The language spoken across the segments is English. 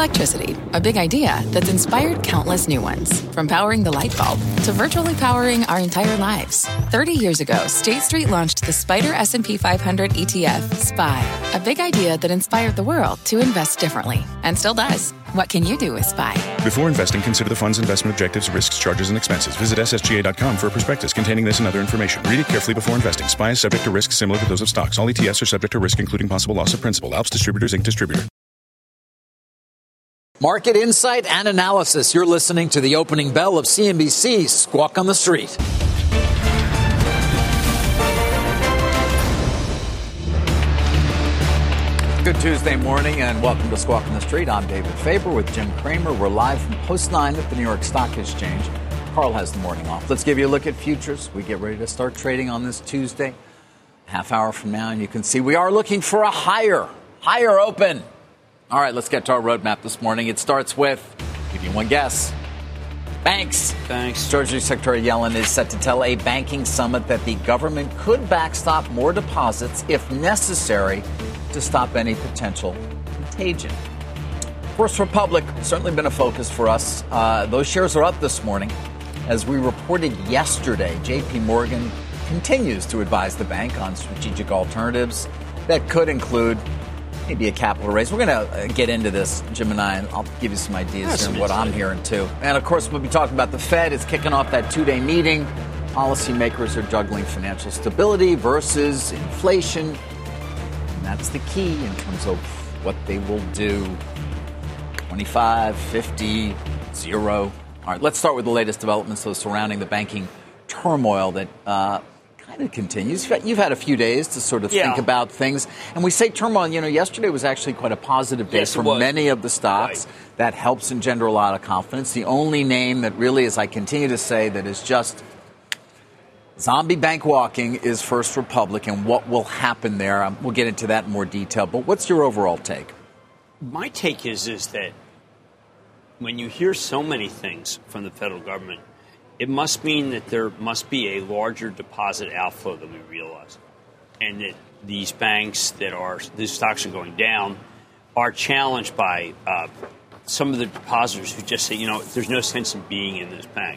Electricity, a big idea that's inspired countless new ones. From powering the light bulb to virtually powering our entire lives. 30 years ago, State Street launched the SPDR S&P 500 ETF, SPY. A big idea that inspired the world to invest differently. And still does. What can you do with SPY? Before investing, consider the fund's investment objectives, risks, charges, and expenses. Visit ssga.com for a prospectus containing this and other information. Read it carefully before investing. SPY is subject to risks similar to those of stocks. All ETFs are subject to risk, including possible loss of principal. Alps Distributors, Inc. Distributor. Market insight and analysis. You're listening to the opening bell of CNBC's Squawk on the Street. Good Tuesday morning and welcome to Squawk on the Street. I'm David Faber with Jim Cramer. We're live from Post 9 at the New York Stock Exchange. Carl has the morning off. Let's give you a look at futures. We get ready to start trading on this Tuesday. Half hour from now, and you can see we are looking for a higher open. All right, let's get to our roadmap this morning. It starts with, give you one guess, banks. Thanks. Treasury Secretary Yellen is set to tell a banking summit that the government could backstop more deposits if necessary to stop any potential contagion. First Republic, certainly been a focus for us. Those shares are up this morning. As we reported yesterday, J.P. Morgan continues to advise the bank on strategic alternatives that could include maybe a capital raise. We're going to get into this, Jim and I, and I'll give you some ideas here and what I'm hearing, too. And, of course, we'll be talking about the Fed. It's kicking off that two-day meeting. Policymakers are juggling financial stability versus inflation. And that's the key in terms of what they will do. 25, 50, 0. All right, let's start with the latest developments surrounding the banking turmoil that kind of continues. You've had a few days to sort of think about things. And we say turmoil, yesterday was actually quite a positive day for many of the stocks. Right. That helps engender a lot of confidence. The only name that really, as I continue to say, that is just zombie bank walking is First Republic and what will happen there. We'll get into that in more detail. But what's your overall take? My take is that when you hear so many things from the federal government, it must mean that there must be a larger deposit outflow than we realize. And that these banks these stocks are going down, are challenged by some of the depositors who just say, there's no sense in being in this bank.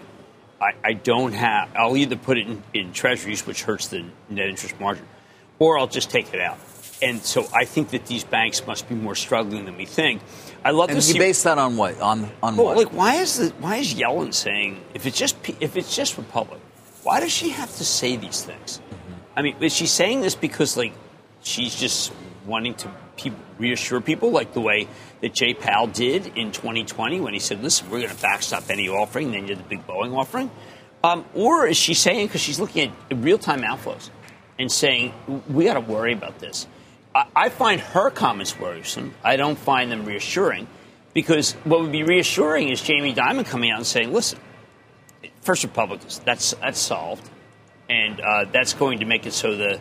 I'll either put it in treasuries, which hurts the net interest margin, or I'll just take it out. And so I think that these banks must be more struggling than we think. I love to see. You base that on what? On what? Like, why is Yellen saying if it's just Republic? Why does she have to say these things? Mm-hmm. I mean, is she saying this because she's just wanting to reassure people, like the way that Jay Powell did in 2020 when he said, "Listen, we're going to backstop any offering." Then you did the big Boeing offering, or is she saying because she's looking at real-time outflows and saying we got to worry about this? I find her comments worrisome. I don't find them reassuring because what would be reassuring is Jamie Dimon coming out and saying, listen, First Republic, that's solved. And that's going to make it so the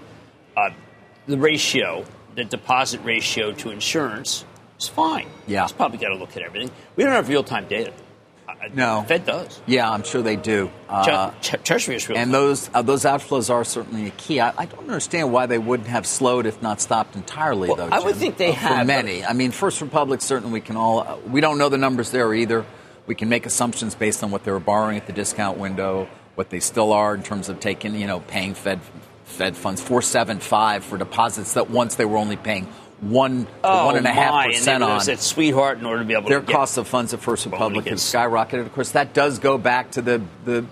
ratio, the deposit ratio to insurance is fine. Yeah. It's probably got to look at everything. We don't have real-time data. No. The Fed does. Yeah, I'm sure they do. Treasury is real. And those outflows are certainly a key. I don't understand why they wouldn't have slowed, if not stopped entirely, though, Jim. I would think they have. For many. I mean, First Republic, certainly we don't know the numbers there either. We can make assumptions based on what they were borrowing at the discount window, what they still are in terms of taking, paying Fed funds, 4.75 for deposits that once they were only paying 1 to 1.5% on. That sweetheart in order to be able their to get cost of funds at First Republic has skyrocketed. Of course, that does go back to the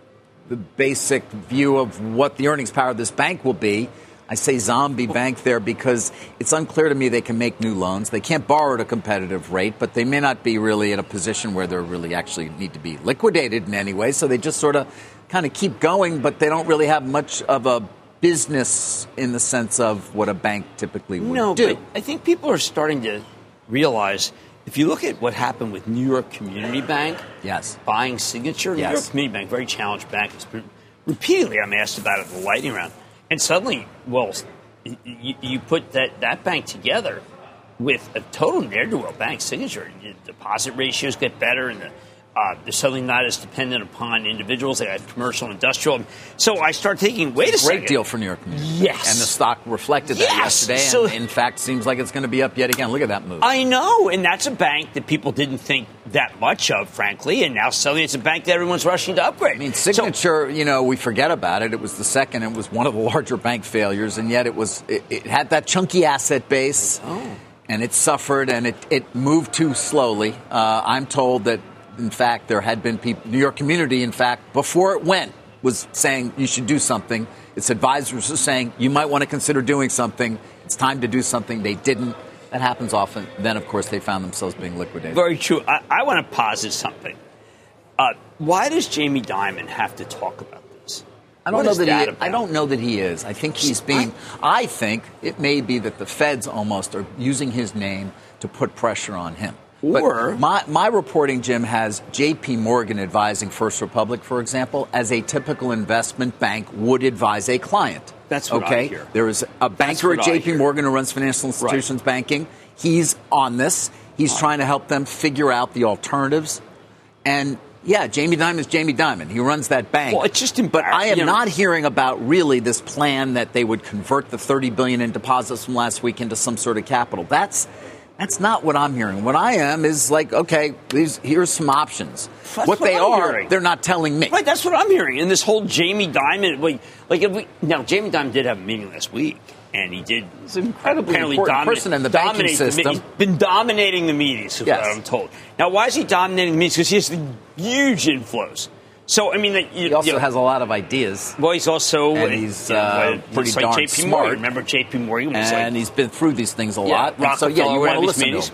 basic view of what the earnings power of this bank will be. I say zombie bank there because it's unclear to me they can make new loans. They can't borrow at a competitive rate, but they may not be really in a position where they really actually need to be liquidated in any way. So they just sort of kind of keep going, but they don't really have much of a business in the sense of what a bank typically would do. But I think people are starting to realize, if you look at what happened with New York Community Bank, buying Signature, New York Community Bank, very challenged bank. It's been repeatedly I'm asked about it in the lightning round. And suddenly, you put that bank together with a total ne'er-do-well bank, Signature. Deposit ratios get better, and They're suddenly not as dependent upon individuals. They have commercial and industrial. So I start thinking, wait a second. Great deal for New York. Yes. And the stock reflected that yesterday. So, and in fact, seems like it's going to be up yet again. Look at that move. I know. And that's a bank that people didn't think that much of, frankly. And now suddenly it's a bank that everyone's rushing to upgrade. I mean, Signature, we forget about it. It was the second. It was one of the larger bank failures. And yet it had that chunky asset base. Oh. And it suffered and it moved too slowly. I'm told that, in fact, there had been people, New York Community, in fact, before it went, was saying you should do something. Its advisors were saying you might want to consider doing something. It's time to do something. They didn't. That happens often. Then, of course, they found themselves being liquidated. Very true. I want to posit something. Why does Jamie Dimon have to talk about this? I don't know that he is. I think he's being. I think it may be that the feds almost are using his name to put pressure on him. Or but my reporting, Jim, has J.P. Morgan advising First Republic, for example, as a typical investment bank would advise a client. That's what I hear. There is a banker at J.P. Morgan who runs financial institutions banking. He's on this. He's trying to help them figure out the alternatives. And, yeah, Jamie Dimon is Jamie Dimon. He runs that bank. Well, it's just But I am not hearing about really this plan that they would convert the $30 billion in deposits from last week into some sort of capital. That's not what I'm hearing. What I am is like, okay, here's some options. What they are, they're not telling me. Right, that's what I'm hearing. And this whole Jamie Dimon, now Jamie Dimon did have a meeting last week, and he did. He's an incredibly important person in the banking system. He's been dominating the meetings, is what I'm told. Now, why is he dominating the meetings? Because he has the huge inflows. So, I mean, he also has a lot of ideas. Well, he's also he's pretty darn JP smart. Morgan. Remember JP Morgan was and he's been through these things a lot. So, you want to listen to him.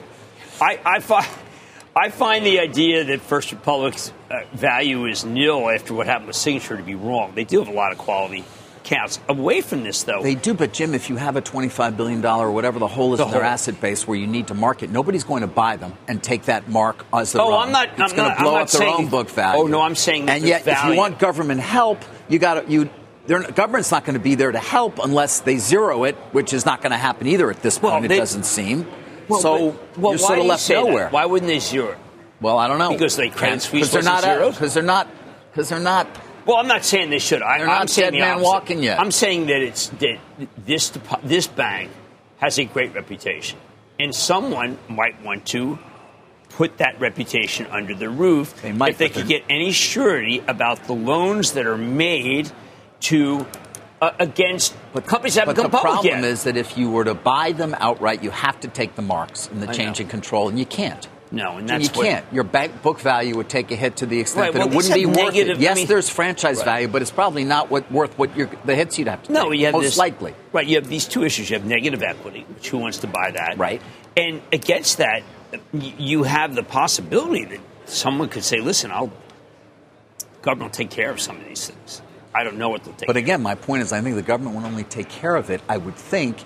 I find the idea that First Republic's value is nil after what happened with Signature to be wrong. They do have a lot of quality accounts. Away from this, though. They do, but, Jim, if you have a $25 billion or whatever the whole is in their asset base where you need to market, nobody's going to buy them and take that mark as their own. It's going to blow up their own book value. Oh, no, I'm saying that and yet, value. If you want government help, government's not going to be there to help unless they zero it, which is not going to happen either at this point, it doesn't seem. You're sort of left nowhere. Why wouldn't they zero it? Well, I don't know. Because they Credit Suisse wasn't zeroed? Because they're not. Well, I'm not saying they should. They're not dead man walking yet. I'm saying that this bank has a great reputation, and someone might want to put that reputation under the roof if they could get any surety about the loans that are made to against companies that haven't come public yet. But the problem is that if you were to buy them outright, you have to take the marks and the change in control, and you can't. No, and that's you can't. Your bank book value would take a hit to the extent that it wouldn't be worth it. Yes, there's franchise value, but it's probably not worth the hits you'd have to take. No, you have most likely. Right, you have these two issues. You have negative equity, which who wants to buy that? Right. And against that, you have the possibility that someone could say, listen, government will take care of some of these things. I don't know what they'll take But again, my point is I think the government will only take care of it, I would think,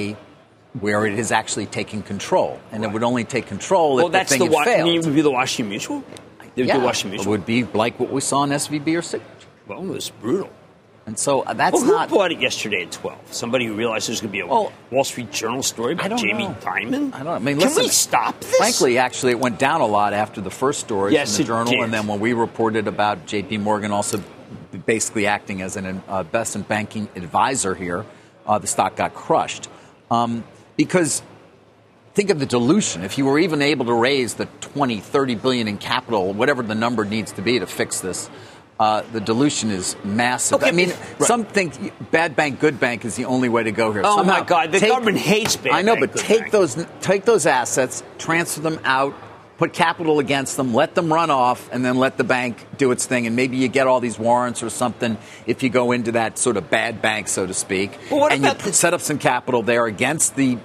where it is actually taking control. And it would only take control if the thing had failed. It would be the Washington Mutual? It would be like what we saw in SVB or Signature. Well, it was brutal. And so that's who bought it yesterday at 12? Somebody who realized there's going to be a Wall Street Journal story about Jamie Dimon? I don't know. I mean, Can we stop this? Frankly, actually, it went down a lot after the first stories in the Journal. Did. And then when we reported about J.P. Morgan also basically acting as an investment banking advisor here, the stock got crushed. Because think of the dilution. If you were even able to raise the 20, 30 billion in capital, whatever the number needs to be to fix this, the dilution is massive. Okay, I mean, some think bad bank, good bank is the only way to go here. Oh, my God. The government hates bad bank, I know, but take those assets, transfer them out, put capital against them, let them run off, and then let the bank do its thing. And maybe you get all these warrants or something if you go into that sort of bad bank, so to speak. Well, and you set up some capital there against the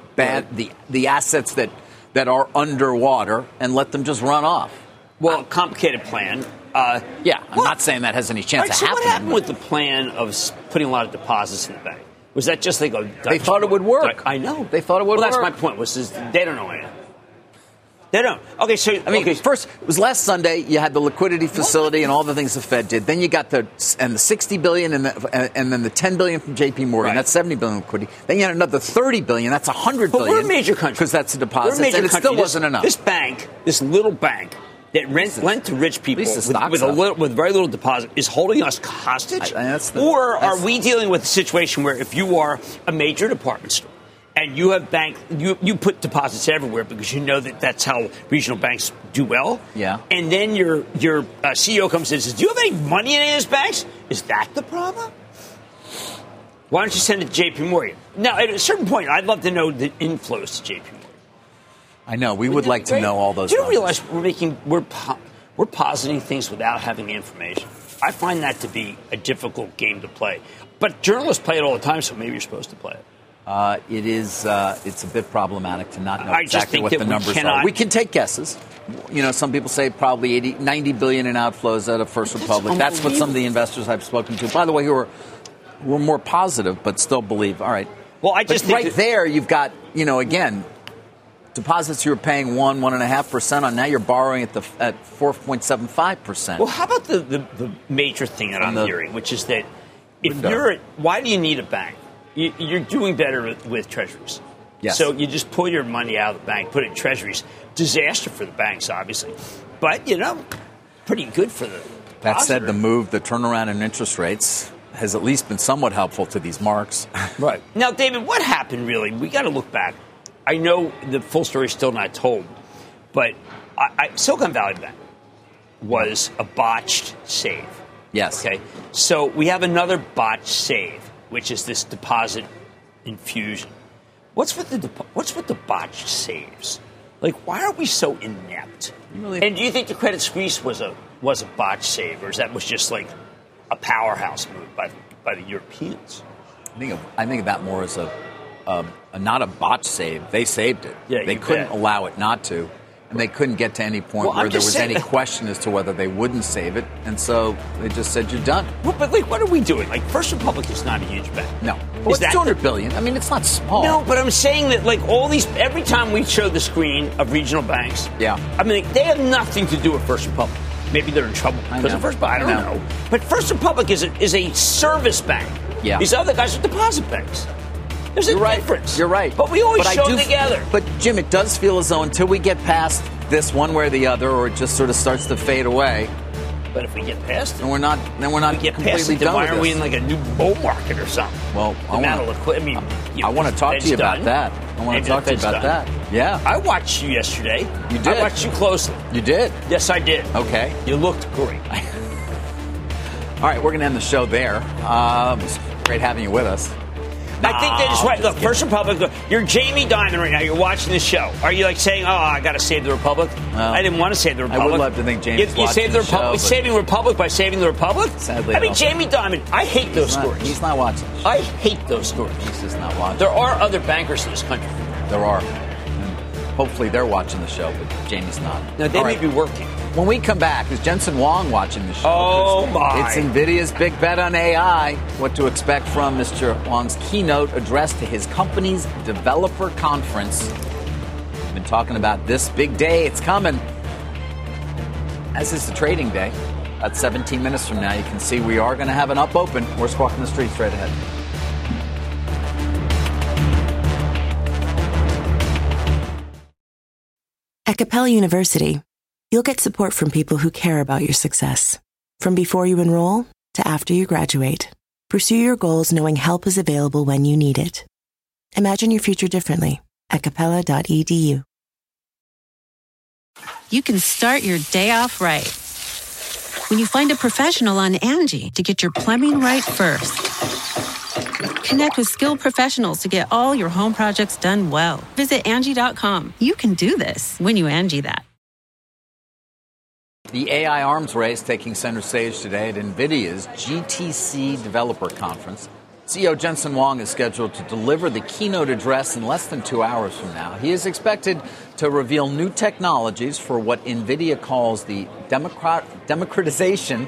assets that are underwater and let them just run off. Well, complicated plan. I'm not saying that has any chance of happening. What happened with the plan of putting a lot of deposits in the bank? Was that just they thought it would work. I know. They thought it would work. Well, that's my point. They don't know anything. They don't. Okay, so first it was last Sunday. You had the liquidity facility and all the things the Fed did. Then you got the $60 billion and then the $10 billion from J.P. Morgan. Right. That's $70 billion liquidity. Then you had another $30 billion. That's $100 billion. We're a major country because that's the deposit, and it still wasn't enough. This bank, this little bank, that lent to rich people with very little deposit is holding us hostage? Or are we dealing with a situation where if you are a major department store and you have you put deposits everywhere because you know that's how regional banks do well? Yeah. And then your CEO comes in and says, do you have any money in any of these banks? Is that the problem? Why don't you send it to J.P. Morgan? Now, at a certain point, I'd love to know the inflows to J.P. Morgan. I know. We would like to know all those. Do you realize we're positing things without having the information? I find that to be a difficult game to play. But journalists play it all the time, so maybe you're supposed to play it. It is. It's a bit problematic to not know exactly what the numbers are. We can take guesses. Some people say probably 90 billion in outflows out of First Republic. That's what some of the investors I've spoken to, by the way, who are more positive, but still believe. All right. Well, I just think there you've got, again, deposits you were paying 1.5% on. Now you're borrowing at 4.75%. Well, how about the major thing that I'm hearing, which is that why do you need a bank? You're doing better with treasuries. Yes. So you just pull your money out of the bank, put it in treasuries. Disaster for the banks, obviously. But, pretty good for the That said, the turnaround in interest rates has at least been somewhat helpful to these marks. Right. Now, David, what happened really? We got to look back. I know the full story is still not told, but Silicon Valley Bank was a botched save. Yes. Okay. So we have another botched save, which is this deposit infusion. What's with the botched saves? Like, why are we so inept? And do you think the Credit Suisse was a botched save, or was just like a powerhouse move by the Europeans? I think of that more as not a botch save. They saved it. Yeah, they couldn't allow it not to, and they couldn't get to any point where there was any question as to whether they wouldn't save it, and so they just said, you're done. Well, but what are we doing? Like, First Republic is not a huge bank. No. Well, it's $200 billion. I mean, it's not small. No, but I'm saying that, all these, every time we show the screen of regional banks, I mean, they have nothing to do with First Republic. Maybe they're in trouble because of First Republic. I don't know. But First Republic is a service bank. Yeah. These other guys are deposit banks. There's a difference. You're right. But we always show them together. But, Jim, it does feel as though until we get past this one way or the other, or it just sort of starts to fade away. But if we get past it, then we're not completely done why with are we in like a new bull market or something? Well, I want to talk to you about that. I want to talk to you about that. Yeah. I watched you yesterday. You did. I watched you closely. You did? Yes, I did. Okay. You looked great. All right, we're going to end the show there. It was great having you with us. I think that is right. Look, First Republic, you're Jamie Dimon right now. You're watching this show. Are you saying, I got to save the Republic? Well, I didn't want to save the Republic. I would love to think Jamie's you saved the Republic. Show, saving the Republic by saving the Republic? Sadly, Jamie Dimon, I hate those stories. He's not watching. I hate those stories. He's just not watching. There are other bankers in this country. There are. And hopefully they're watching the show, but Jamie's not. No, they may be working. When we come back, is Jensen Huang watching the show? Oh, my. It's NVIDIA's big bet on AI. What to expect from Mr. Huang's keynote address to his company's developer conference. We've been talking about this big day. It's coming. As is the trading day. About 17 minutes from now, you can see we are going to have an up open. We're squawking the street straight ahead. At Capella University, you'll get support from people who care about your success. From before you enroll to after you graduate, pursue your goals knowing help is available when you need it. Imagine your future differently at capella.edu. You can start your day off right when you find a professional on Angie to get your plumbing right first. Connect with skilled professionals to get all your home projects done well. Visit Angie.com. You can do this when you Angie that. The AI arms race taking center stage today at NVIDIA's GTC Developer Conference. CEO Jensen Huang is scheduled to deliver the keynote address in less than 2 hours from now. He is expected to reveal new technologies for what NVIDIA calls the democratization,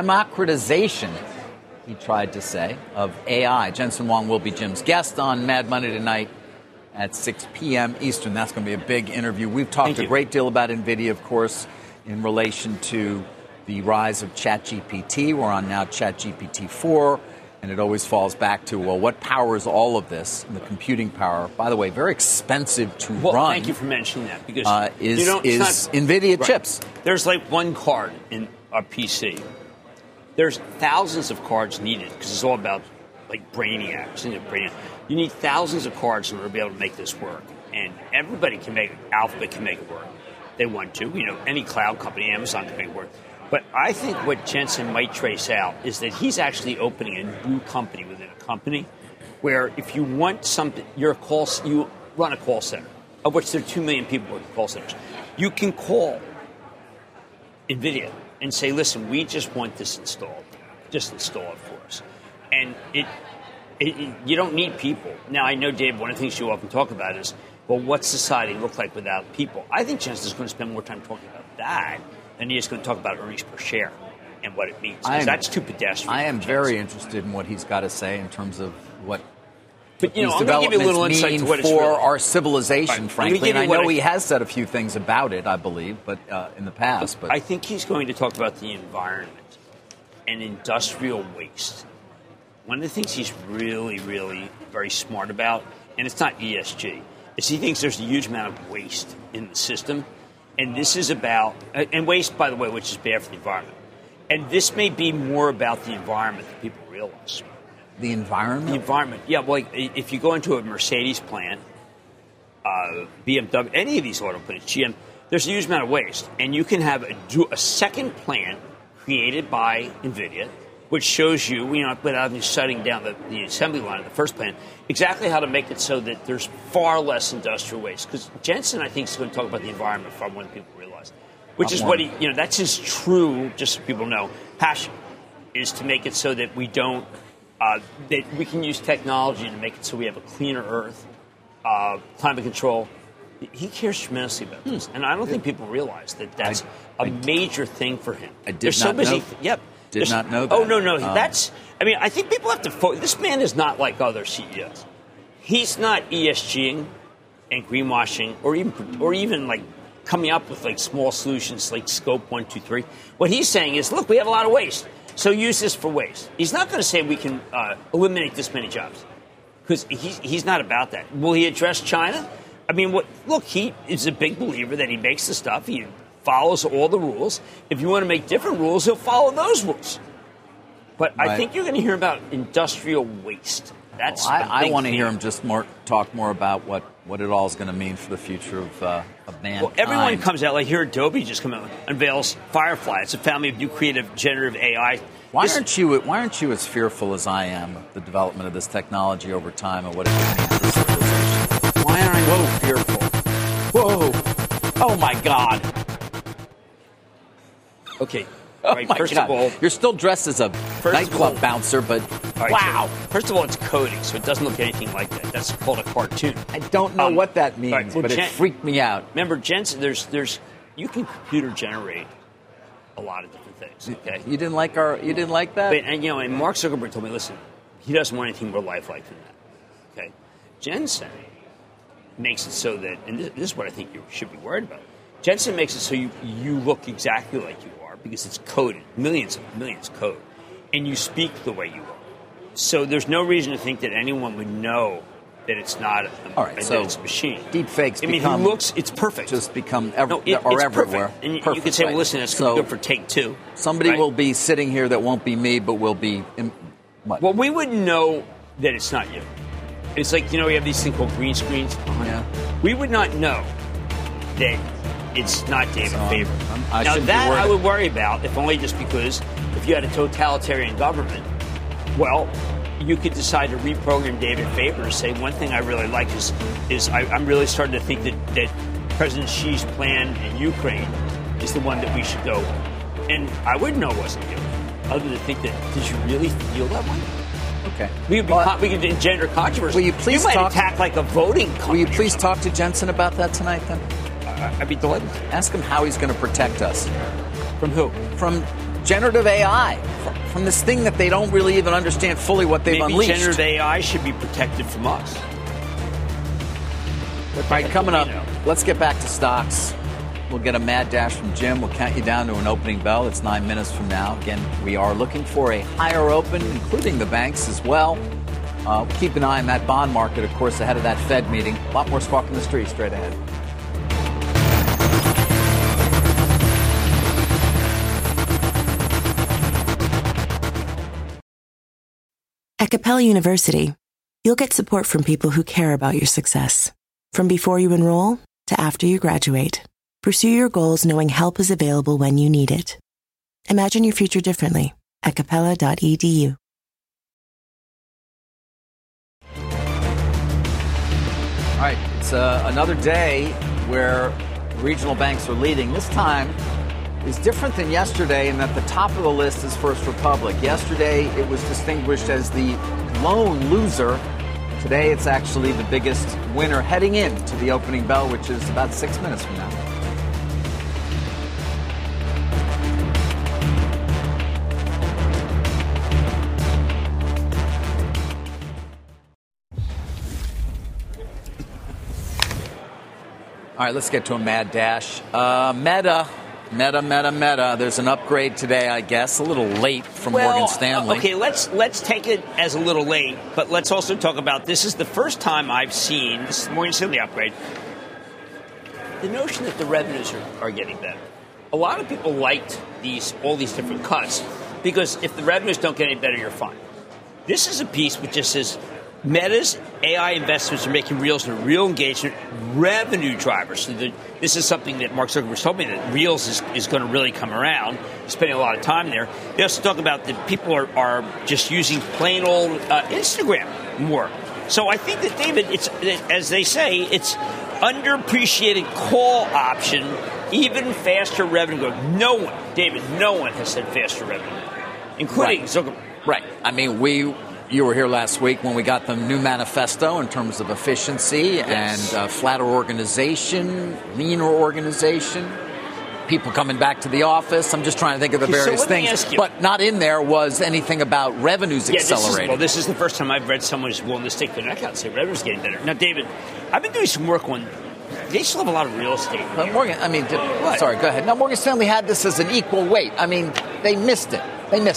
he tried to say, of AI. Jensen Huang will be Jim's guest on Mad Money tonight at 6 p.m. Eastern. That's going to be a big interview. We've talked a great deal about NVIDIA, of course, in relation to the rise of ChatGPT. We're on now ChatGPT 4. And it always falls back to, well, what powers all of this? And the computing power, by the way, very expensive to run. Thank you for mentioning that, because is NVIDIA chips. There's like one card in a PC. There's thousands of cards needed, because it's all about like brainiacs. You need thousands of cards in order to be able to make this work. And everybody can make it. Alphabet can make it work. They want to. Any cloud company, Amazon can make it work. But I think what Jensen might trace out is that he's actually opening a new company within a company, where if you want something, you run a call center, of which there are 2 million people working call centers. You can call NVIDIA and say, listen, we just want this installed. Just install it for us. And you don't need people. Now, I know, Dave, one of the things you often talk about is, well, what's society look like without people? I think Jensen's going to spend more time talking about that than he is going to talk about earnings per share and what it means. Because that's too pedestrian. I am very interested in what he's got to say in terms of what But, these I'm going to give you a little developments insight mean to what it's for really. our civilization, Right. frankly. And I know he has said a few things about it, I believe, but in the past. But I think he's going to talk about the environment and industrial waste. One of the things he's really, really very smart about, and it's not ESG, is he thinks there's a huge amount of waste in the system. And this is about, and waste, by the way, which is bad for the environment. And this may be more about the environment than people realize. The environment? The environment. Yeah, well, if you go into a Mercedes plant, BMW, any of these auto plants, GM, there's a huge amount of waste. And you can have a second plant created by NVIDIA, which shows you, without even shutting down the assembly line of the first plant, exactly how to make it so that there's far less industrial waste. Because Jensen, I think, is going to talk about the environment far more than people realize. Which is what that's his true, just so people know, passion, is to make it so that we don't, that we can use technology to make it so we have a cleaner earth, climate control. He cares tremendously about this. And I don't think people realize that that's a major thing for him. I did not know. Yep. Did not know that. Oh, no. I think people have to focus. This man is not like other CEOs. He's not ESGing and greenwashing or even like coming up with like small solutions like scope 1, 2, 3. What he's saying is, look, we have a lot of waste, so use this for waste. He's not going to say we can eliminate this many jobs, because he's not about that. Will he address China? I mean, look, he is a big believer that he makes the stuff. He follows all the rules. If you want to make different rules, he'll follow those rules. But I think you're going to hear about industrial waste. That's I want to hear him just talk more about what it all is going to mean for the future of mankind. Well, everyone comes out, like here Adobe just come out, unveils Firefly. It's a family of new creative generative AI. Why aren't you as fearful as I am of the development of this technology over time and what it can mean for civilization? Why aren't I fearful? Whoa! Oh my God! Okay. Oh right, my first God. of all, you're still dressed as a nightclub bouncer, but right, wow. So first of all, it's coding, so it doesn't look anything like that. That's called a cartoon. I don't know what that means, right, well, but it freaked me out. Remember, Jensen, you can computer generate a lot of different things. Okay. You didn't like that? But, and Mark Zuckerberg told me, listen, he doesn't want anything more lifelike than that. Okay. Jensen makes it so that, and this is what I think you should be worried about. Jensen makes it so you look exactly like you are, because it's coded, millions code, and you speak the way you are. So there's no reason to think that anyone would know that it's not it's a machine. Deep fakes. It's perfect. Just become it's everywhere. Perfect. And you could say, well, listen, that's going to be good for take two. Somebody will be sitting here that won't be me, but will be. What? Well, we wouldn't know that it's not you. It's like, we have these things called green screens. Yeah. We would not know that it's not David Faber. Now, that I would worry about, if only just because if you had a totalitarian government, well, you could decide to reprogram David Faber and say, one thing I really like is I'm really starting to think that President Xi's plan in Ukraine is the one that we should go with. And I wouldn't know it wasn't you, other than think that, did you really feel that way? Okay. We could engender controversy. Will you please might attack like a voting company. Will you please talk to Jensen about that tonight, then? I'd be delighted. Ask him how he's going to protect us. From who? From generative AI. From this thing that they don't really even understand fully what they've unleashed. Maybe generative AI should be protected from us. All right, coming up, let's get back to stocks. We'll get a mad dash from Jim. We'll count you down to an opening bell. It's 9 minutes from now. Again, we are looking for a higher open, including the banks as well. Keep an eye on that bond market, of course, ahead of that Fed meeting. A lot more Squawk on the Street straight ahead. At Capella University, you'll get support from people who care about your success. From before you enroll to after you graduate, pursue your goals knowing help is available when you need it. Imagine your future differently at capella.edu. All right, it's another day where regional banks are leading. This time is different than yesterday in that the top of the list is First Republic. Yesterday, it was distinguished as the lone loser. Today, it's actually the biggest winner heading into the opening bell, which is about 6 minutes from now. All right, let's get to a mad dash. Meta. There's an upgrade today, I guess. A little late from Morgan Stanley. Okay, let's take it as a little late, but let's also talk about this is the first time I've seen this is Morgan Stanley upgrade. The notion that the revenues are getting better. A lot of people liked all these different cuts because if the revenues don't get any better, you're fine. This is a piece which just says Meta's AI investments are making Reels a real engagement revenue driver. So this is something that Mark Zuckerberg told me that Reels is going to really come around. He's spending a lot of time there. They also talk about that people are just using plain old Instagram more. So I think that, David, it's as they say, it's underappreciated call option, even faster revenue growth. No one has said faster revenue, including Zuckerberg. Right. I mean, you were here last week when we got the new manifesto in terms of efficiency and flatter organization, leaner organization, people coming back to the office. I'm just trying to think of the various things. But not in there was anything about revenues accelerating. This is the first time I've read someone who's willing to stick their neck out and say revenues getting better. Now, David, I've been doing some work on. They still have a lot of real estate. But Morgan, sorry, go ahead. Now, Morgan Stanley had this as an equal weight. I mean, they missed it.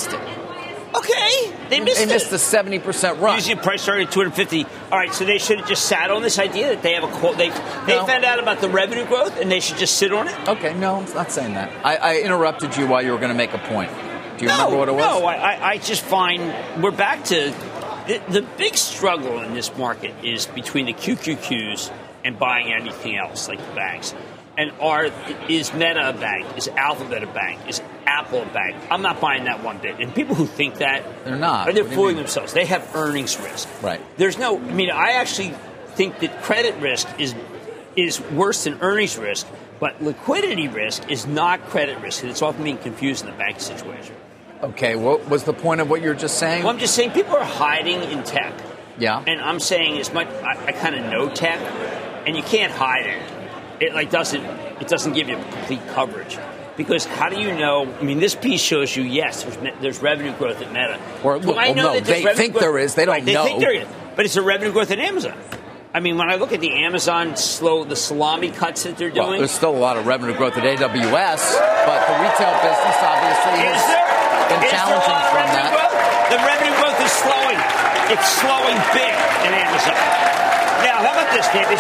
Okay, they missed the 70% run. Usually price target 250. All right, so they should have just sat on this idea that they have a call. They found out about the revenue growth and they should just sit on it. Okay, no, I'm not saying that. I interrupted you while you were going to make a point. Do you remember what it was? No, I just find we're back to the big struggle in this market is between the QQQs and buying anything else like the banks. And is Meta a bank? Is Alphabet a bank? Is Apple a bank? I'm not buying that one bit. And people who think that, they're not. They're fooling themselves. They have earnings risk. Right. I actually think that credit risk is worse than earnings risk, but liquidity risk is not credit risk. And it's often being confused in the bank situation. Okay, what was the point of what you're just saying? Well, I'm just saying people are hiding in tech. Yeah. And I'm saying I kind of know tech, and you can't hide it. It doesn't give you complete coverage because how do you know? I mean, this piece shows you there's revenue growth at Meta. They think there is. They don't know. They think there is, but it's a revenue growth at Amazon. I mean, when I look at the Amazon the salami cuts that they're doing, there's still a lot of revenue growth at AWS, but the retail business obviously has been challenging from that. The revenue growth is slowing. It's slowing big at Amazon. Now, how about this, Dave? They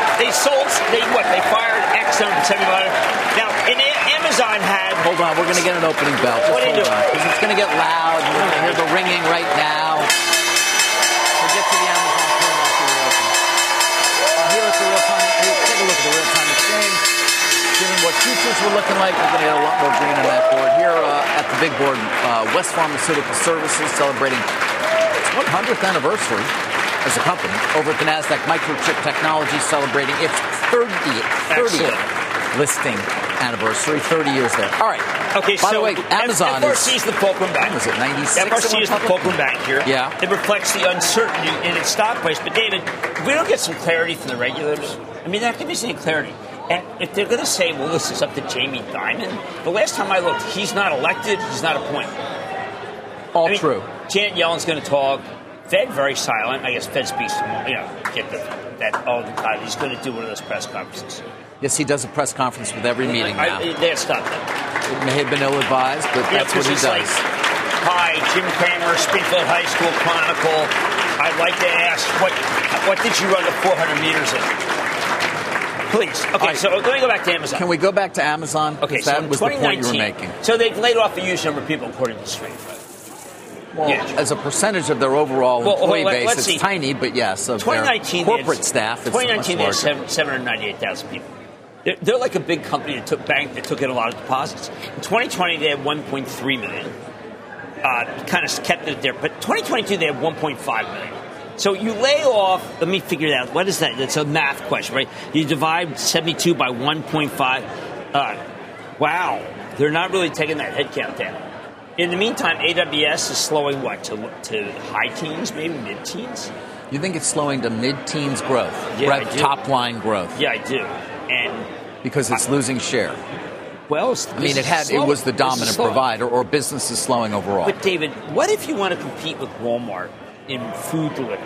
fired X number 75. Now, Amazon had. Hold on, we're going to get an opening bell. What are you doing? Because it's going to get loud. You're going to hear the ringing right now. We'll get to the Amazon turn after we open. Here at the real-time, take a look at the real-time exchange. Given what futures were looking like, we're going to get a lot more green on that board. Here at the big board, West Pharmaceutical Services celebrating its 100th anniversary as a company. Over at the NASDAQ, Microchip Technology celebrating its 30th listing anniversary, 30 years there. All right. Okay, By the way, Amazon FRC is the fulcrum bank. Was it 96? FRC is the fulcrum bank here. Yeah. It reflects the uncertainty in its stock price. But, David, if we don't get some clarity from the regulators, I mean, they're not going to be any clarity. And if they're going to say, well, this is up to Jamie Dimon, the last time I looked, he's not elected, he's not appointed. True. Janet Yellen's going to talk. Fed very silent. I guess Fed speaks to the God, he's going to do one of those press conferences. Yes, he does a press conference with every meeting now. They stopped that. It may have been ill-advised, but that's what he does. Like, hi, Jim Cramer, Springfield High School Chronicle. I'd like to ask, what did you run the 400 meters in? Please. Okay, so let me go back to Amazon. Can we go back to Amazon? Okay, so that was the point you were making. So they've laid off a huge number of people, according to the Street. Well, as a percentage of their overall employee base, it's tiny, but yes, of their corporate staff, it's 2019, they had 798,000 people. They're like a big company that took in a lot of deposits. In 2020, they had 1.3 million. Kind of kept it there. But 2022, they have 1.5 million. So you lay off, let me figure it out. What is that? That's a math question, right? You divide 72 by 1.5. Wow. They're not really taking that headcount down. In the meantime, AWS is slowing what? To high teens, maybe mid-teens? You think it's slowing to mid-teens growth? Yeah, I do. Top-line growth? Yeah, I do. And because it's losing share. Well, it was the dominant provider, or business is slowing overall. But David, what if you want to compete with Walmart in food delivery?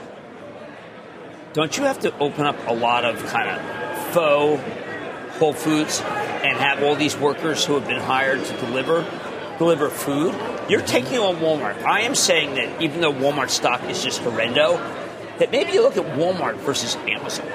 Don't you have to open up a lot of kind of faux Whole Foods and have all these workers who have been hired to deliver food? You're taking on Walmart. I am saying that even though Walmart stock is just horrendo, that maybe you look at Walmart versus Amazon.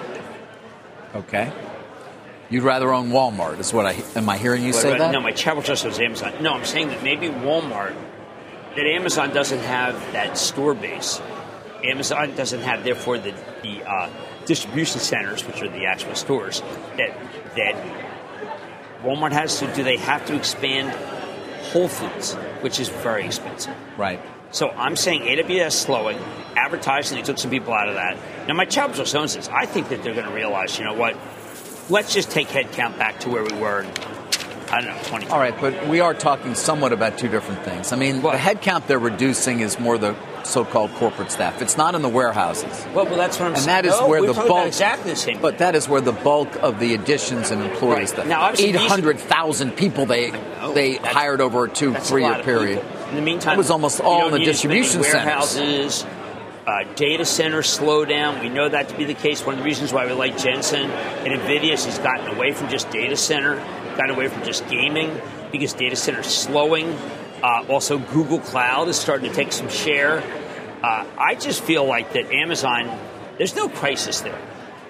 Okay. You'd rather own Walmart, is am I hearing you say that? No, my travel trust was Amazon. No, I'm saying that maybe Walmart, that Amazon doesn't have that store base. Amazon doesn't have, therefore, the distribution centers, which are the actual stores, that Walmart has. So do they have to expand Whole Foods, which is very expensive? Right. So I'm saying AWS slowing, advertising, they took some people out of that. Now, my travel trust owns this. I think that they're going to realize, you know what? Let's just take headcount back to where we were in, 2020. All right, but we are talking somewhat about two different things. I mean, the headcount they're reducing is more the so-called corporate staff. It's not in the warehouses. Well, that's what I'm saying. And that is where the bulk, exactly the same. But that is where the bulk of the additions in employees. Right. Now, 800,000 people they hired over a 2-3 year period. In the meantime, it was almost all in the distribution warehouses. Data centers slow down. We know that to be the case. One of the reasons why we like Jensen and NVIDIA is he's gotten away from just data center, gotten away from just gaming, because data center is slowing. Also, Google Cloud is starting to take some share. I just feel like that Amazon, there's no crisis there.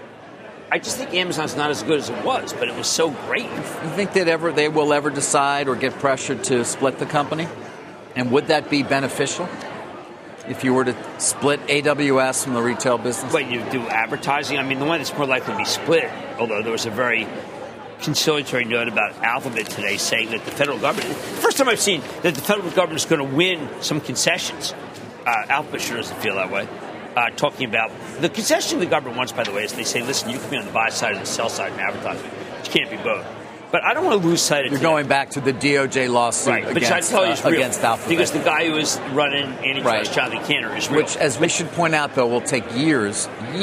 I just think Amazon's not as good as it was, but it was so great. You think that they will ever decide or get pressured to split the company? And would that be beneficial? If you were to split AWS from the retail business? But you do advertising. I mean, the one that's more likely to be split, although there was a very conciliatory note about Alphabet today saying that the federal government, first time I've seen that the federal government is going to win some concessions. Alphabet sure doesn't feel that way. Talking about the concession the government wants, by the way, is they say, listen, you can be on the buy side and the sell side in advertising. You can't be both. But I don't want to lose sight of it. You're going back to the DOJ lawsuit against Alphabet. Because the guy who was running antitrust, Jonathan Cantor, is real. Which, as we should point out, though, will take years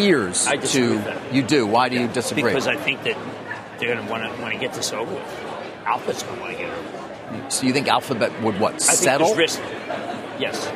to... You do? Why do you disagree? Because I think that they're going to want to get this over with. Alphabet's going to want to get it over. So you think Alphabet would, settle? I think there's risk. Yes.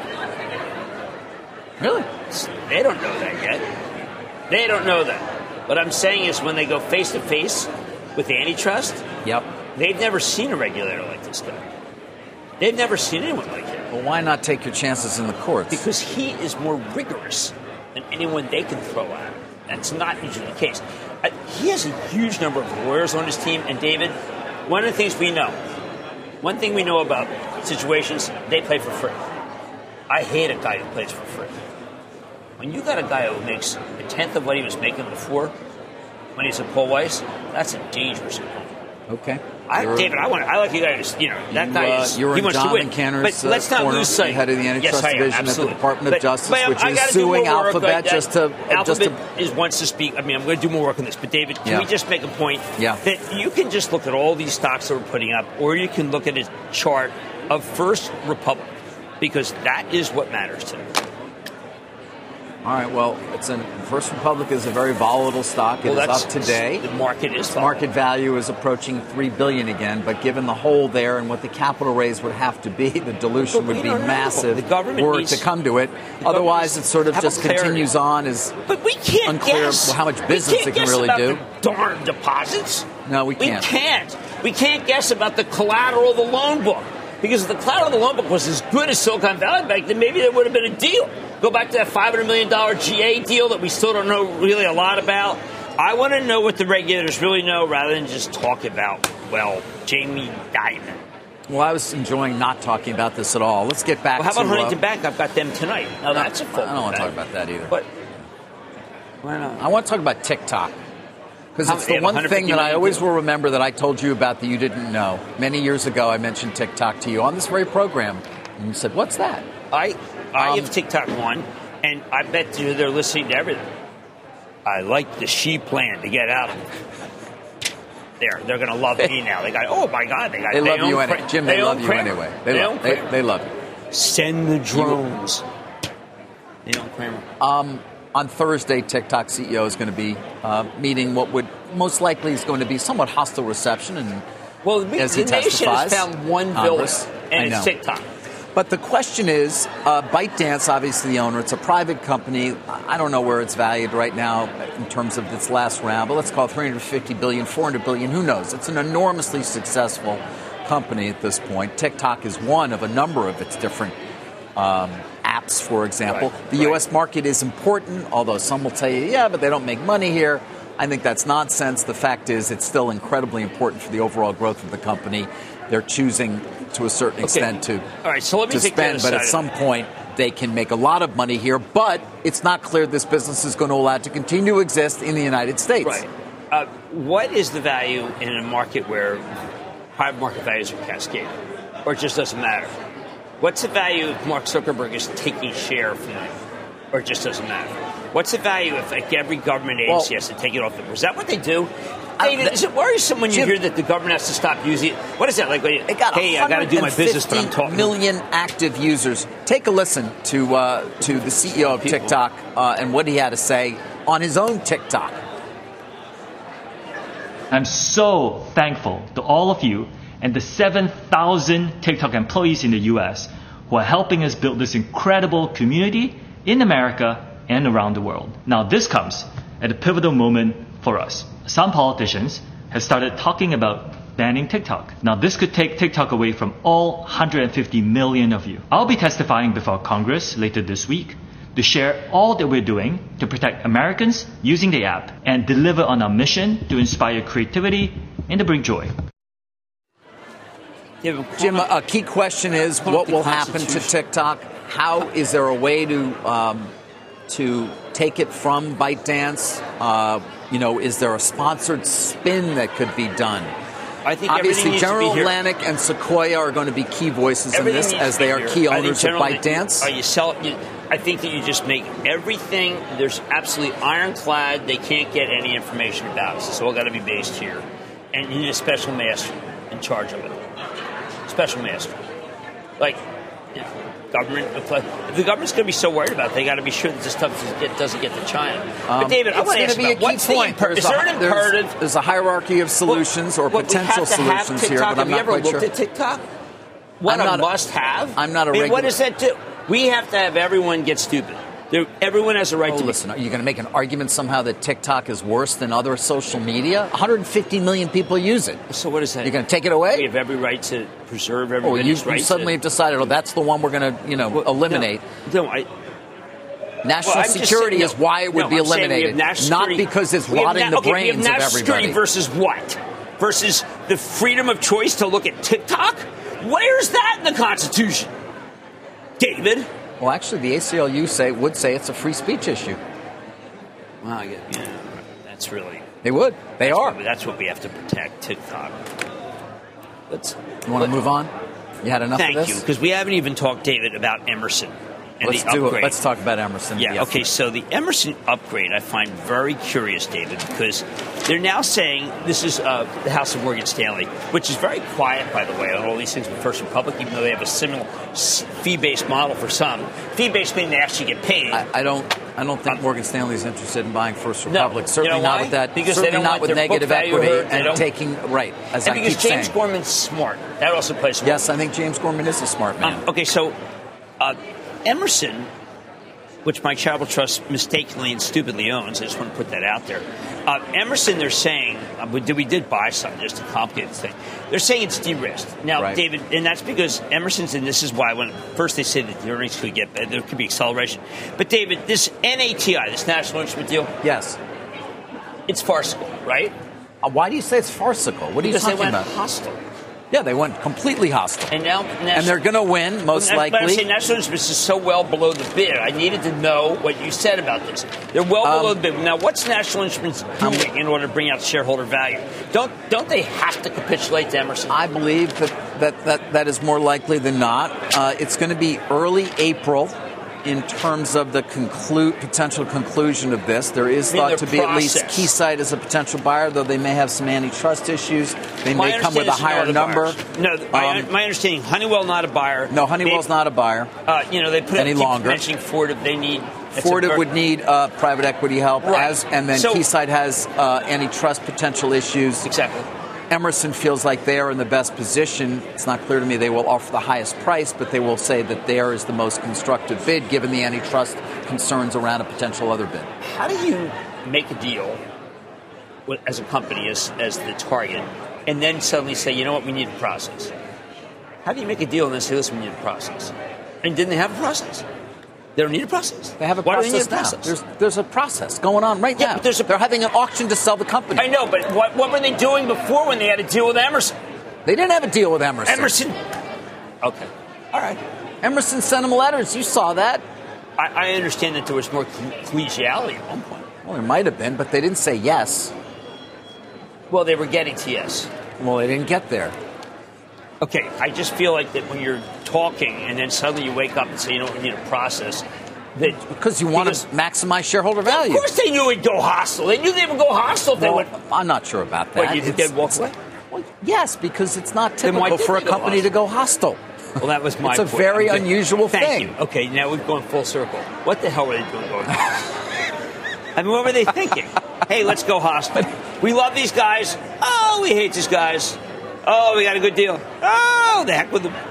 Really? They don't know that yet. They don't know that. What I'm saying is when they go face-to-face with antitrust, they've never seen a regulator like this guy. They've never seen anyone like him. Well, why not take your chances in the courts? Because he is more rigorous than anyone they can throw at him. That's not usually the case. He has a huge number of lawyers on his team, and David, one of the things we know, one thing we know about situations, they play for free. I hate a guy who plays for free. When you got a guy who makes a tenth of what he was making before, when he's at Paul Weiss, that's a dangerous opponent. Okay. David, I like you guys. That guy is. You're he in wants to win. Cantor's but let's not lose sight. Head of the antitrust division at the Department of Justice, which is suing suing Alphabet Alphabet wants to speak. I mean, I'm going to do more work on this. But David, can we just make a point that you can just look at all these stocks that we're putting up, or you can look at a chart of First Republic, because that is what matters to me. All right, well, First Republic is a very volatile stock. It is up today. The market is volatile. Market value is approaching $3 billion again, but given the hole there and what the capital raise would have to be, the dilution would be massive The government were needs to come to it. Otherwise, it sort of just continues on as but we can't unclear guess. how much business it can really do. The darn deposits. No, we can't. We can't guess about the collateral of the loan book. Because if the collateral of the loan book was as good as Silicon Valley Bank, then maybe there would have been a deal. Go back to that $500 million GA deal that we still don't know really a lot about. I want to know what the regulators really know rather than just talk about, Jamie Dimon. Well, I was enjoying not talking about this at all. Let's get back to... How about Huntington Bank? I've got them tonight. Now, that's a full I don't want to talk about that either. But why not? I want to talk about TikTok. Because it's the one thing that I always will remember that I told you about that you didn't know. Many years ago, I mentioned TikTok to you on this very program. And you said, what's that? I have TikTok on, and I bet you they're listening to everything. I like the she plan to get out of it. They're going to love me now. They got, oh, my God. They love you anyway. Jim, they love you anyway. They love you. Send the drones. They own Kramer. On Thursday, TikTok CEO is going to be meeting what would most likely is going to be somewhat hostile reception. And as he the nation has found one villain, and it's TikTok. But the question is, ByteDance, obviously the owner, it's a private company. I don't know where it's valued right now in terms of its last round, but let's call it $350 billion, $400 billion, who knows? It's an enormously successful company at this point. TikTok is one of a number of its different apps, for example. The U.S. market is important, although some will tell you, yeah, but they don't make money here. I think that's nonsense. The fact is it's still incredibly important for the overall growth of the company. They're choosing, to a certain extent, to spend, but at some point they can make a lot of money here. But it's not clear this business is going to allow it to continue to exist in the United States. Right. What is the value in a market where private market values are cascading? Or it just doesn't matter? What's the value if Mark Zuckerberg is taking share from them? Or it just doesn't matter? What's the value if every government agency has to take it off them? Is that what they do? David, is it worrisome when you hear that the government has to stop using it? What is that like? They got I got to do my business, but I'm talking. Million active users. Take a listen to the CEO of TikTok and what he had to say on his own TikTok. I'm so thankful to all of you and the 7,000 TikTok employees in the U.S. who are helping us build this incredible community in America and around the world. Now, this comes at a pivotal moment for us. Some politicians have started talking about banning TikTok. Now, this could take TikTok away from all 150 million of you. I'll be testifying before Congress later this week to share all that we're doing to protect Americans using the app and deliver on our mission to inspire creativity and to bring joy. Jim, a key question is what will happen to TikTok? How is there a way to take it from ByteDance? Is there a sponsored spin that could be done? I think obviously General Atlantic and Sequoia are going to be key voices in this, as they are key owners of ByteDance. I think that you just make everything. There's absolutely ironclad. They can't get any information about it. So it's all got to be based here, and you need a special master in charge of it. Special master, government. If the government's going to be so worried about it, they got to be sure that this stuff doesn't get to China. But David, I want to ask you about what's the imperative? Is there an imperative? There's a hierarchy of solutions or potential solutions here, but I'm not quite sure. Have you ever looked at TikTok? What a must-have. I'm not a regular. What does that do? We have to have everyone get stupid. Everyone has a right to listen. Are you going to make an argument somehow that TikTok is worse than other social media? 150 million people use it. So what is that? You're going to take it away? We have every right to preserve everybody's right. You suddenly have decided, that's the one we're going to eliminate. National security is why it would be eliminated, not because it's rotting the brains of everybody. Security versus what? Versus the freedom of choice to look at TikTok? Where's that in the Constitution, David? Well, actually, the ACLU would say it's a free speech issue. Well, that's really... They would. They are. That's what we have to protect, TikTok. You want to move on? You had enough of this? Thank you, because we haven't even talked, David, about Emerson. Let's do it. Let's talk about Emerson. Yeah, okay, so the Emerson upgrade I find very curious, David, because they're now saying, this is the House of Morgan Stanley, which is very quiet, by the way, on all these things with First Republic, even though they have a similar fee-based model for some. Fee-based meaning they actually get paid. I I don't think Morgan Stanley is interested in buying First Republic. No. Certainly not with that. Because certainly they don't not want with their negative book value equity hurt. and taking right. As and I because keep James saying. Gorman's smart. That also plays. Smart. Yes, I think James Gorman is a smart man. Okay, so Emerson, which my charitable trust mistakenly and stupidly owns, I just want to put that out there. Emerson, they're saying, we did buy some just to complicate the thing. They're saying it's de-risked. Now, right. David, and that's because Emerson's, and this is why when first they said that the earnings could get better, there could be acceleration. But David, this NATI, this National Instrument deal, yes, it's farcical, right? Why do you say it's farcical? What are you talking about? Because they went hostile. Yeah, they went completely hostile. And now and they're going to win, most likely. But I say National Instruments is so well below the bid. I needed to know what you said about this. They're well below the bid. Now, what's National Instruments doing in order to bring out shareholder value? Don't they have to capitulate to Emerson? I believe that is more likely than not. It's going to be early April. In terms of the potential conclusion of this, there is thought to be at least Keysight as a potential buyer, though they may have some antitrust issues. They may come with a higher number. No, my understanding, Honeywell not a buyer. No, Honeywell's not a buyer. They put any longer. Mentioning Ford, they need. Ford would need private equity help, right. And then Keysight has antitrust potential issues. Exactly. Emerson feels like they are in the best position. It's not clear to me they will offer the highest price, but they will say that there is the most constructive bid given the antitrust concerns around a potential other bid. How do you make a deal as a company, as the target, and then suddenly say, you know what, we need a process? How do you make a deal and then say, listen, we need a process? And didn't they have a process? They don't need a process. They have a process. Why do they need a process? There's a process going on right now. But they're having an auction to sell the company. I know, but what were they doing before when they had a deal with Emerson? They didn't have a deal with Emerson. Okay. All right. Emerson sent them letters. You saw that. I understand that there was more collegiality at one point. Well, there might have been, but they didn't say yes. Well, they were getting to yes. Well, they didn't get there. Okay, I just feel like that when you're talking and then suddenly you wake up and say, you know what, we need a process. Because you want to maximize shareholder value. Of course they knew it'd go hostile. They knew they would go hostile if they went. I'm not sure about that. What, you think they'd walk away? Well, yes, because it's not typical for a company to go hostile. Well, that was my point. It's a very unusual thing. Thank you. Okay, now we've gone full circle. What the hell were they doing going hostile? I mean, what were they thinking? Hey, let's go hostile. We love these guys. Oh, we hate these guys. Oh, we got a good deal. Oh, the heck with them.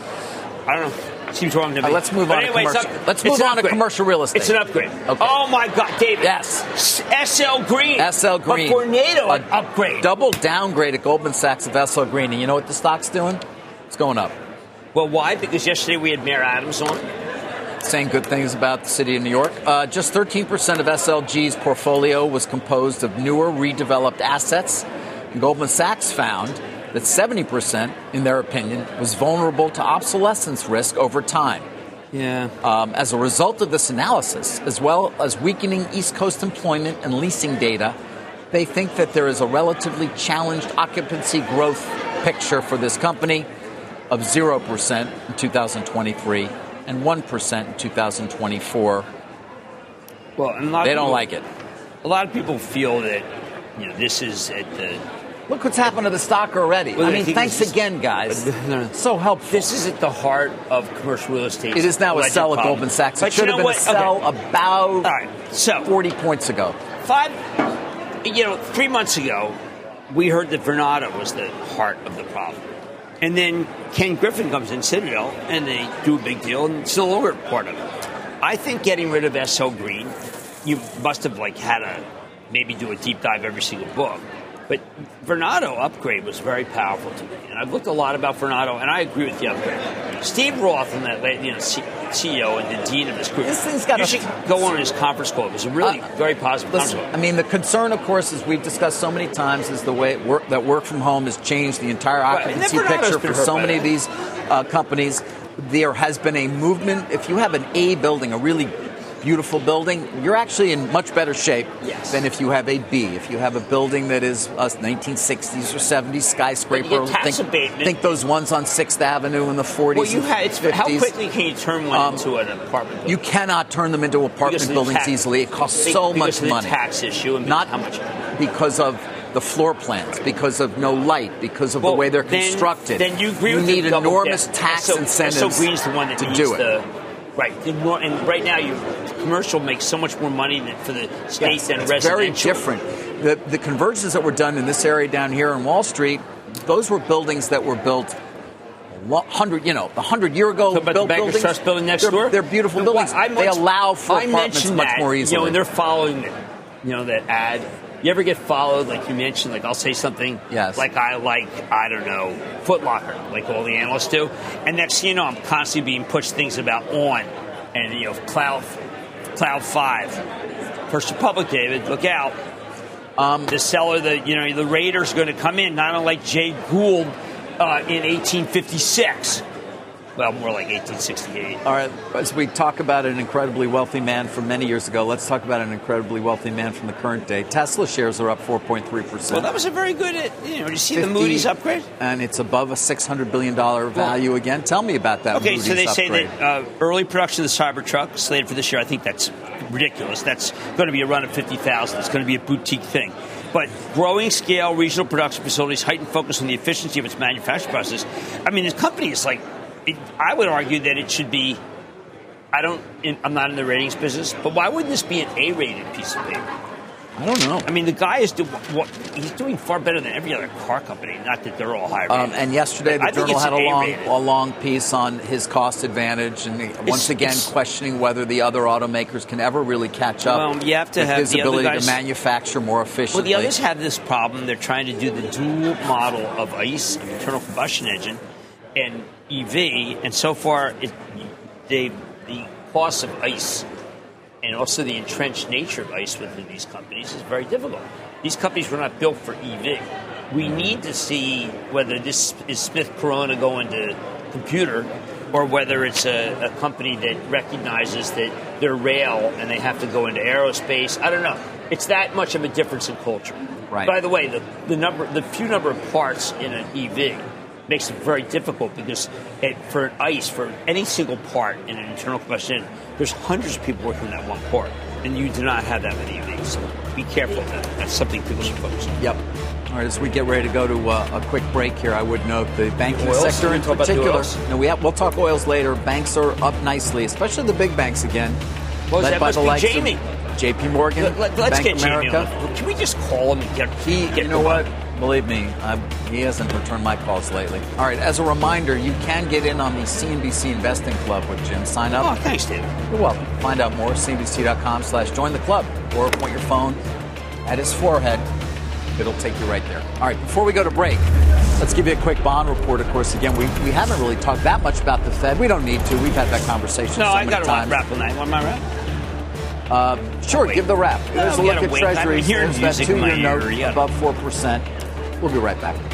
I don't know. Seems wrong to me. Let's move on to commercial. Let's move on to commercial real estate. It's an upgrade. Okay. Oh, my God, David. Yes. SL Green. SL Green. But Vornado, an upgrade. Double downgrade at Goldman Sachs of SL Green. And you know what the stock's doing? It's going up. Well, why? Because yesterday we had Mayor Adams on. Saying good things about the city of New York. Just 13% of SLG's portfolio was composed of newer, redeveloped assets. And Goldman Sachs found that 70%, in their opinion, was vulnerable to obsolescence risk over time. Yeah. As a result of this analysis, as well as weakening East Coast employment and leasing data, they think that there is a relatively challenged occupancy growth picture for this company of 0% in 2023 and 1% in 2024. Well, they don't like it. A lot of people feel that this is at the... Look what's happened to the stock already. Well, I mean, thanks again, guys. So helpful. This is at the heart of commercial real estate. It is now a sell at Goldman Sachs. It should have been a sell about 40 points ago. 3 months ago, we heard that Vornado was the heart of the problem. And then Ken Griffin comes in, Citadel, and they do a big deal, and it's no longer part of it. I think getting rid of SL Green, you must have had to maybe do a deep dive every single book. But Vornado upgrade was very powerful to me. And I've looked a lot about Vornado, and I agree with the upgrade. Steve Roth, and that CEO and the dean of this group, this thing's got you should go on his conference call. It was a really very positive conference call. I mean, the concern, of course, as we've discussed so many times, is the way work from home has changed the entire occupancy picture for so many of these companies. There has been a movement. If you have an A building, a really beautiful building, you're actually in much better shape than if you have a B. If you have a building that is a 1960s or 70s skyscraper, think those ones on 6th Avenue in the 40s and 50s. How quickly can you turn one into an apartment building? You cannot turn them into apartment buildings easily. It costs so much money. Because of the tax issue and not how much? Because of the floor plans, because of no light, because of the way they're constructed. Then you agree with need enormous tax incentives SL Green's the one that to do it. Right. And right now, commercial makes so much more money for the state than it's residential. Very different. The conversions that were done in this area down here in Wall Street, those were buildings that were built 100 year ago. About the Bankers Trust building next door. They're beautiful buildings. They allow for apartments much more easily. And they're following that ad. You ever get followed, like you mentioned, like I'll say something like I don't know, Foot Locker, like all the analysts do. And next thing you know, I'm constantly being pushed things about ON and, Cloud 5. First Republic, David, look out. The seller, the Raiders are going to come in, not unlike Jay Gould in 1856. Well, more like 1868. All right, as we talk about an incredibly wealthy man from many years ago, let's talk about an incredibly wealthy man from the current day. Tesla shares are up 4.3%. Well, that was a very good, did you see the Moody's upgrade? And it's above a $600 billion value again. Tell me about that Moody's so they upgrade. say that early production of the Cybertruck slated for this year. I think that's ridiculous. That's going to be a run of 50,000. It's going to be a boutique thing. But growing scale regional production facilities, heightened focus on the efficiency of its manufacturing process. I mean, this company is like, I would argue that it should be, I'm not in the ratings business, but why wouldn't this be an A-rated piece of paper? I don't know. I mean, the guy is he's doing far better than every other car company. Not that they're all high rated. And yesterday, the Journal had a long piece on his cost advantage, and once again questioning whether the other automakers can ever really catch up. Well, you have to have his the ability other guys, to manufacture more efficiently. Well, the others have this problem. They're trying to do the dual model of ICE, internal combustion engine, and EV, and so far, the cost of ICE and also the entrenched nature of ICE within these companies is very difficult. These companies were not built for EV. We need to see whether this is Smith Corona going to computer or whether it's a company that recognizes that they're rail and they have to go into aerospace. I don't know. It's that much of a difference in culture. Right. By the way, the few number of parts in an EV makes it very difficult because for an ICE, for any single part in an internal combustion engine, there's hundreds of people working on that one part, and you do not have that many EVs. So be careful of that. That's something people should focus on. Yep. All right, as we get ready to go to a quick break here, I would note the banking oils? sector in Talk about the particular. oils? No, we'll talk oils later. Banks are up nicely, especially the big banks again. Well, led that by must the be likes Jamie. Of J.P. Morgan, Let's Bank get of Jamie America. on. Can we just call him and get You know what? Believe me, he hasn't returned my calls lately. All right, as a reminder, you can get in on the CNBC Investing Club with Jim. Sign up. Oh, thanks, David. You're welcome. Find out more, cnbc.com/join the club, or point your phone at his forehead. It'll take you right there. All right, before we go to break, let's give you a quick bond report. Of course, again, we haven't really talked that much about the Fed. We don't need to. We've had that conversation so many times. No, I got a wrap on that. Want my wrap? Sure, give the wrap. Here's a look at Treasuries. Here's that 2-year note above 4%. We'll be right back.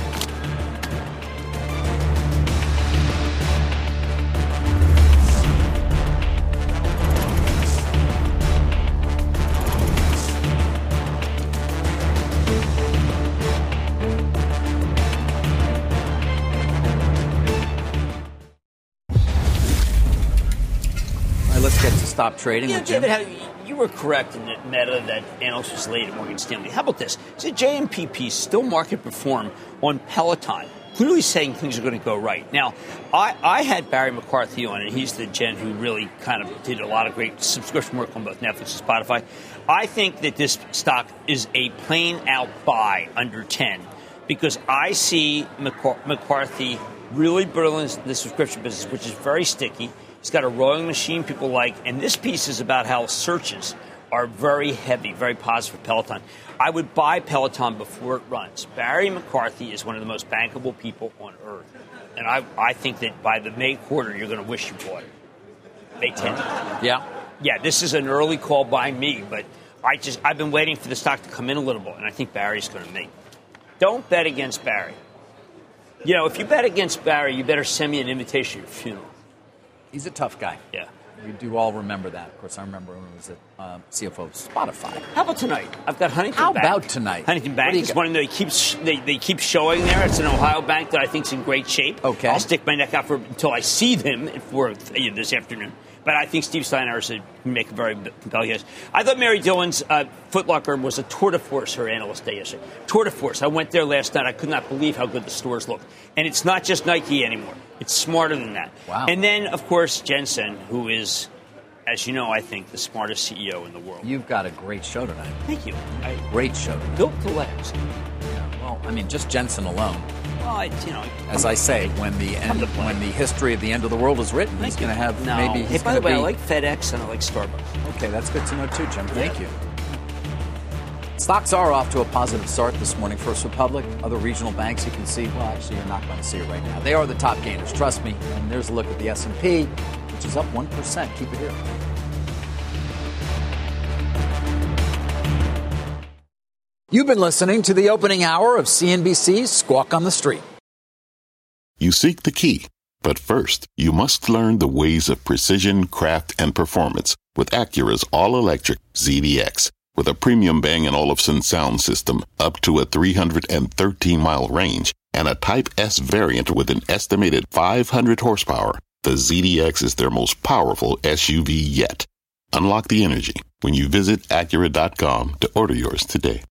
Let's get to stop trading with Jim. David, you were correct in that Meta, that analyst was late at Morgan Stanley. How about this? It's a JMPP still market perform on Peloton, clearly saying things are going to go right. Now, I had Barry McCarthy on, and he's the gent who really kind of did a lot of great subscription work on both Netflix and Spotify. I think that this stock is a plain out buy under 10 because I see McCarthy really building the subscription business, which is very sticky. He's got a rowing machine people like, and this piece is about how searches are very heavy, very positive for Peloton. I would buy Peloton before it runs. Barry McCarthy is one of the most bankable people on earth. And I think that by the May quarter, you're going to wish you bought it. May 10th. Yeah. Yeah, this is an early call by me, but I've been waiting for the stock to come in a little bit, and I think Barry's going to make. Don't bet against Barry. You know, if you bet against Barry, you better send me an invitation to your funeral. He's a tough guy. Yeah. We do all remember that. Of course, I remember when he was at CFO of Spotify. How about tonight? I've got Huntington Bank. How about tonight? Huntington Bank is one that they keep showing there. It's an Ohio bank that I think is in great shape. Okay. I'll stick my neck out for until I see them this afternoon. But I think Steve Steiner can make a very compelling case. I thought Mary Dillon's Foot Locker was a tour de force, her analyst day yesterday. Tour de force. I went there last night. I could not believe how good the stores look. And it's not just Nike anymore. It's smarter than that. Wow. And then, of course, Jensen, who is as you know, I think the smartest CEO in the world. You've got a great show tonight. Thank you. Great show tonight. Built to last. Yeah, well, I mean, just Jensen alone. Well, as I say, when the history of the end of the world is written, he's going to have maybe. Hey, by the way, I like FedEx and I like Starbucks. Okay, that's good to know too, Jim. Thank you. Stocks are off to a positive start this morning. First Republic, other regional banks you can see. Well, actually, you're not going to see it right now. They are the top gainers, trust me. And there's a look at the S&P, which is up 1%. Keep it here. You've been listening to the opening hour of CNBC's Squawk on the Street. You seek the key, but first, you must learn the ways of precision, craft, and performance with Acura's all-electric ZDX. With a premium Bang & Olufsen sound system up to a 313-mile range and a Type S variant with an estimated 500 horsepower, the ZDX is their most powerful SUV yet. Unlock the energy when you visit Acura.com to order yours today.